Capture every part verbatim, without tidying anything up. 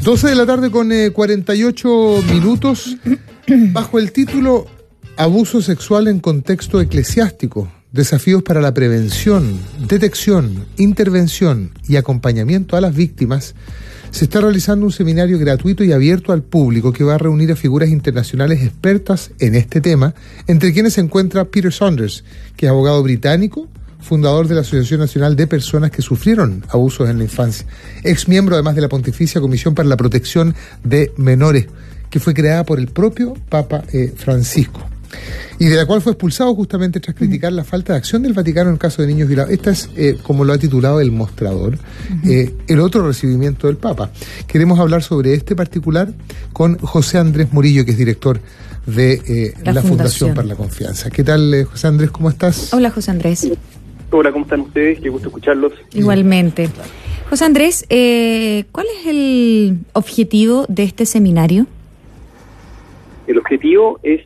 doce de la tarde con eh, cuarenta y ocho minutos, bajo el título Abuso sexual en contexto eclesiástico, desafíos para la prevención, detección, intervención y acompañamiento a las víctimas. Se está realizando un seminario gratuito y abierto al público que va a reunir a figuras internacionales expertas en este tema, entre quienes se encuentra Peter Saunders, que es abogado británico, fundador de la Asociación Nacional de Personas que Sufrieron Abusos en la Infancia, ex miembro además de la Pontificia Comisión para la Protección de Menores, que fue creada por el propio Papa eh, Francisco, y de la cual fue expulsado justamente tras criticar uh-huh. la falta de acción del Vaticano en el caso de niños violados. Esta es, eh, como lo ha titulado El Mostrador, uh-huh. eh, el otro recibimiento del Papa. Queremos hablar sobre este particular con José Andrés Murillo, que es director de eh, la, la Fundación. Fundación para la Confianza. ¿Qué tal, eh, José Andrés? ¿Cómo estás? Hola, José Andrés. Hola, ¿cómo están ustedes? Qué gusto escucharlos. Igualmente. José Andrés, eh, ¿cuál es el objetivo de este seminario? El objetivo es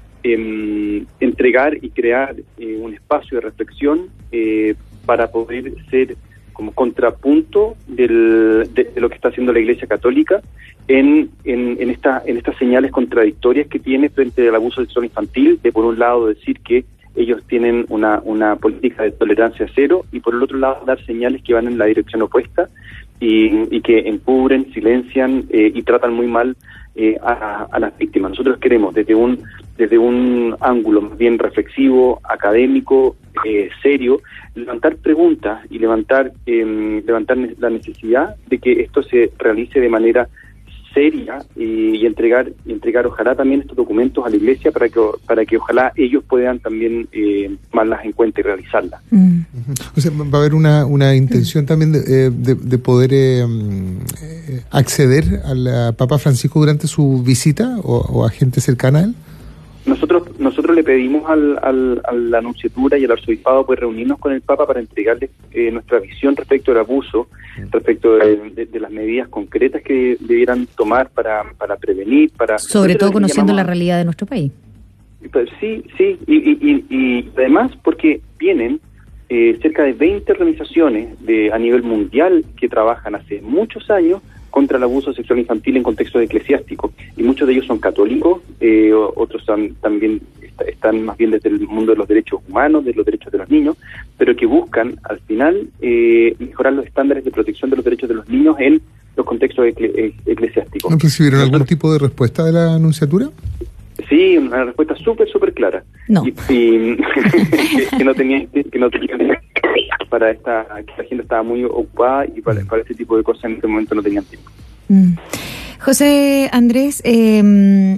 eh, entregar y crear eh, un espacio de reflexión eh, para poder ser como contrapunto del, de, de lo que está haciendo la Iglesia Católica en, en, en, esta, en estas señales contradictorias que tiene frente al abuso sexual infantil, de por un lado decir que ellos tienen una, una política de tolerancia cero y por el otro lado dar señales que van en la dirección opuesta y, y que encubren, silencian eh, y tratan muy mal eh, a, a las víctimas. Nosotros queremos desde un desde un ángulo más bien reflexivo, académico, eh, serio, levantar preguntas y levantar eh, levantar la necesidad de que esto se realice de manera seria y, y entregar y entregar ojalá también estos documentos a la Iglesia para que para que ojalá ellos puedan también eh, tomarlas en cuenta y realizarlas. Mm. Uh-huh. O sea, va a haber una una intención mm. también de, de, de poder eh, eh, acceder al Papa Francisco durante su visita o, o a gente cercana a él. Nosotros nosotros le pedimos al, al, a la Nunciatura y al Arzobispado pues reunirnos con el Papa para entregarle eh, nuestra visión respecto al abuso, respecto de, de, de las medidas concretas que debieran tomar para, para prevenir, para... Sobre todo conociendo llamamos, la realidad de nuestro país. Pues, sí, sí, y, y, y, y además porque vienen eh, cerca de veinte organizaciones de a nivel mundial que trabajan hace muchos años contra el abuso sexual infantil en contexto eclesiástico, y muchos de ellos son católicos, eh, otros son, también est- están más bien desde el mundo de los derechos humanos, de los derechos de los niños, pero que buscan al final eh, mejorar los estándares de protección de los derechos de los niños en los contextos ecle- eclesiásticos. ¿Recibieron algún Nosotros, tipo de respuesta de la Nunciatura? Sí, una respuesta súper, súper clara. No. Y, y que, que no tenía, que no tenía para esta, que la gente estaba muy ocupada y para, para ese tipo de cosas en este momento no tenían tiempo. Mm. José Andrés, eh,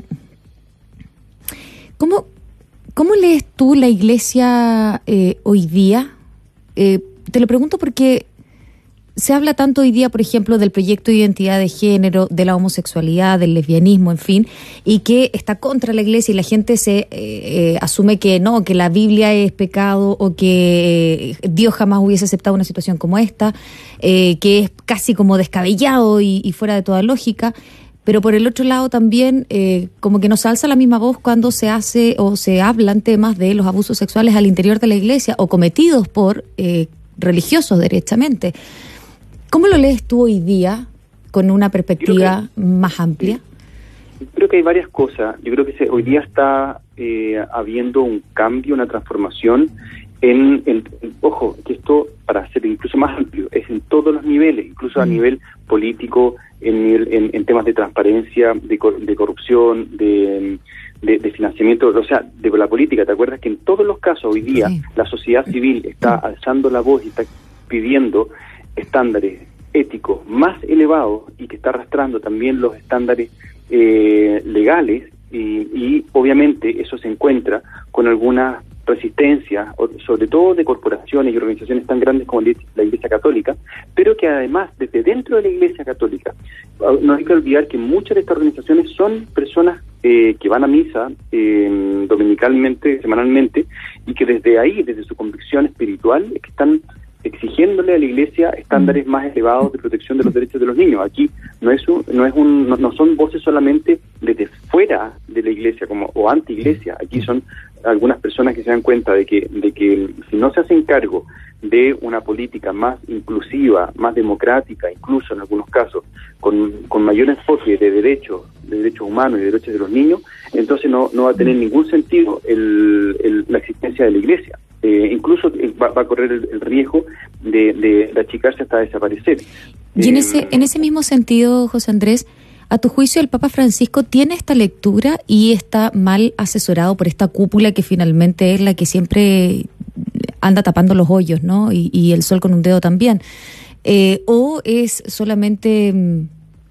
¿cómo, ¿cómo lees tú la Iglesia eh, hoy día? Eh, te lo pregunto porque se habla tanto hoy día, por ejemplo, del proyecto de identidad de género, de la homosexualidad, del lesbianismo, en fin, y que está contra la Iglesia y la gente se eh, eh, asume que no, que la Biblia es pecado o que Dios jamás hubiese aceptado una situación como esta, eh, que es casi como descabellado y, y fuera de toda lógica. Pero por el otro lado también eh, como que nos alza la misma voz cuando se hace o se hablan temas de los abusos sexuales al interior de la Iglesia o cometidos por eh, religiosos derechamente. ¿Cómo lo lees tú hoy día con una perspectiva que, más amplia? Creo que hay varias cosas. Yo creo que se, hoy día está eh, habiendo un cambio, una transformación en, en, en, ojo, que esto, para ser incluso más amplio, es en todos los niveles, incluso mm. a nivel político, en, en, en temas de transparencia, de, de corrupción, de... De, de financiamiento, o sea, de la política. ¿Te acuerdas que en todos los casos hoy día sí. la sociedad civil está alzando la voz y está pidiendo estándares éticos más elevados y que está arrastrando también los estándares eh, legales y, y obviamente eso se encuentra con algunas resistencias, sobre todo de corporaciones y organizaciones tan grandes como la Iglesia Católica, pero que además desde dentro de la Iglesia Católica no hay que olvidar que muchas de estas organizaciones son personas eh, que van a misa eh, dominicalmente, semanalmente, y que desde ahí, desde su convicción espiritual, es que están exigiéndole a la Iglesia estándares más elevados de protección de los derechos de los niños. Aquí no es un, no es un, no, no son voces solamente desde fuera de la Iglesia como o anti-Iglesia. Aquí son algunas personas que se dan cuenta de que, de que si no se hacen cargo de una política más inclusiva, más democrática, incluso en algunos casos, con, con mayor enfoque de derechos, de derechos humanos y de derechos de los niños, entonces no, no va a tener ningún sentido el, el, la existencia de la Iglesia. Eh, incluso va, va a correr el, el riesgo de, de, de achicarse hasta desaparecer. Y en eh, ese, en ese mismo sentido, José Andrés, ¿a tu juicio el Papa Francisco tiene esta lectura y está mal asesorado por esta cúpula que finalmente es la que siempre anda tapando los hoyos, ¿no? Y, y el sol con un dedo también. Eh, ¿O es solamente mm,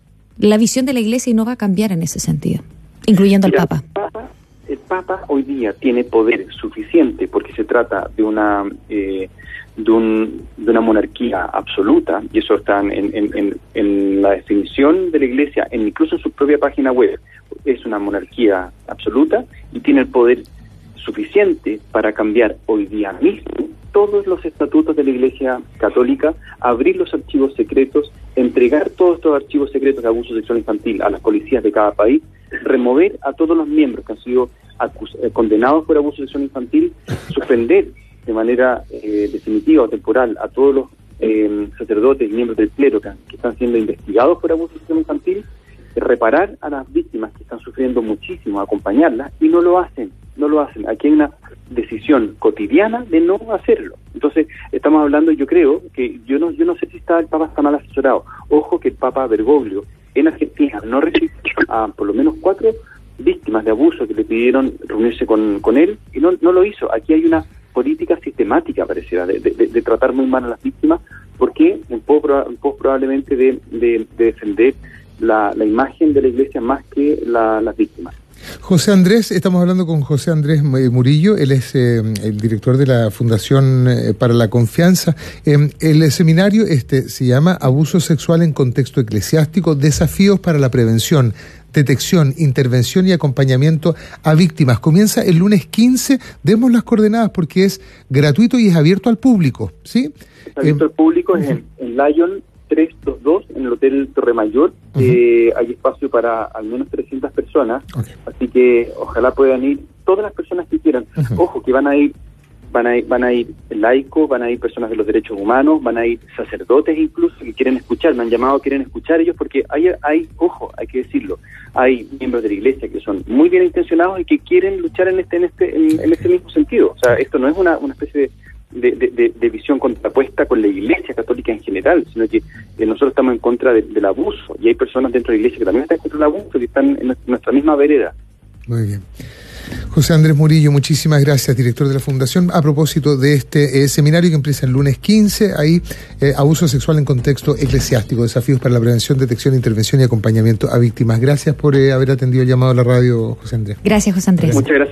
la visión de la Iglesia y no va a cambiar en ese sentido, incluyendo Mira, al Papa? El Papa, el Papa hoy día tiene poder suficiente porque se trata de una eh, de, un, de una monarquía absoluta, y eso está en, en, en, en la definición de la Iglesia, en, incluso en su propia página web. Es una monarquía absoluta y tiene el poder suficiente para cambiar hoy día mismo todos los estatutos de la Iglesia Católica, abrir los archivos secretos, entregar todos estos archivos secretos de abuso sexual infantil a las policías de cada país, remover a todos los miembros que han sido acus- eh, condenados por abuso sexual infantil, suspender de manera eh, definitiva o temporal a todos los eh, sacerdotes y miembros del clero que, que están siendo investigados por abuso sexual infantil, reparar a las víctimas que están sufriendo muchísimo, acompañarlas, y no lo hacen, no lo hacen. Aquí hay una decisión cotidiana de no hacerlo. Entonces, estamos hablando, yo creo, que yo no yo no sé si está el Papa está mal asesorado. Ojo que el Papa Bergoglio en Argentina no recibió a por lo menos cuatro víctimas de abuso que le pidieron reunirse con, con él, y no, no lo hizo. Aquí hay una política sistemática, pareciera, de, de, de tratar muy mal a las víctimas, porque un poco, un poco probablemente de, de, de defender La, la imagen de la Iglesia más que la, las víctimas. José Andrés, estamos hablando con José Andrés Murillo, él es eh, el director de la Fundación eh, para la Confianza. Eh, el seminario este se llama Abuso Sexual en Contexto Eclesiástico, Desafíos para la Prevención, Detección, Intervención y Acompañamiento a Víctimas. Comienza el lunes quince, demos las coordenadas porque es gratuito y es abierto al público, ¿sí? Es abierto eh, al público, es uh-huh. en, en Lyon trescientos veintidós, en el Hotel Torre Mayor. Uh-huh. eh, hay espacio para al menos trescientas personas, okay. Así que ojalá puedan ir todas las personas que quieran. Uh-huh. Ojo, que van a ir van a ir, van a ir laicos, van a ir personas de los derechos humanos, van a ir sacerdotes incluso que quieren escuchar, me han llamado, quieren escuchar ellos, porque hay, hay ojo, hay que decirlo, hay miembros de la Iglesia que son muy bien intencionados y que quieren luchar en este en este en, en este mismo sentido. O sea, esto no es una, una especie de De, de, de visión contrapuesta con la Iglesia Católica en general, sino que eh, nosotros estamos en contra de, del abuso, y hay personas dentro de la Iglesia que también están en contra del abuso, que están en nuestra misma vereda. Muy bien. José Andrés Murillo, muchísimas gracias, director de la Fundación. A propósito de este eh, seminario que empieza el lunes quince, ahí, eh, abuso sexual en contexto eclesiástico, desafíos para la prevención, detección, intervención y acompañamiento a víctimas. Gracias por eh, haber atendido el llamado a la radio, José Andrés. Gracias, José Andrés. Muchas gracias.